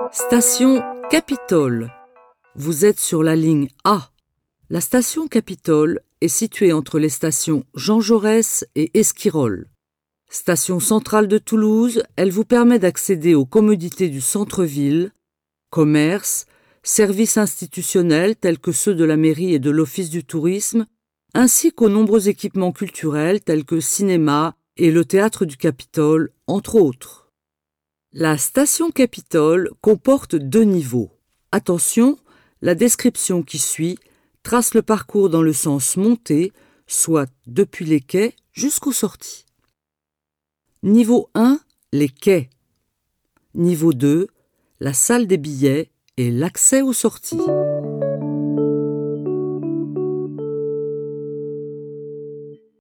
Station Capitole. Vous êtes sur la ligne A. La station Capitole est située entre les stations Jean Jaurès et Esquirol. Station centrale de Toulouse, elle vous permet d'accéder aux commodités du centre-ville, commerce, services institutionnels tels que ceux de la mairie et de l'office du tourisme, ainsi qu'aux nombreux équipements culturels tels que cinéma et le théâtre du Capitole, entre autres. La station Capitole comporte 2 niveaux. Attention, la description qui suit trace le parcours dans le sens montée, soit depuis les quais jusqu'aux sorties. Niveau 1, les quais. Niveau 2, la salle des billets et l'accès aux sorties.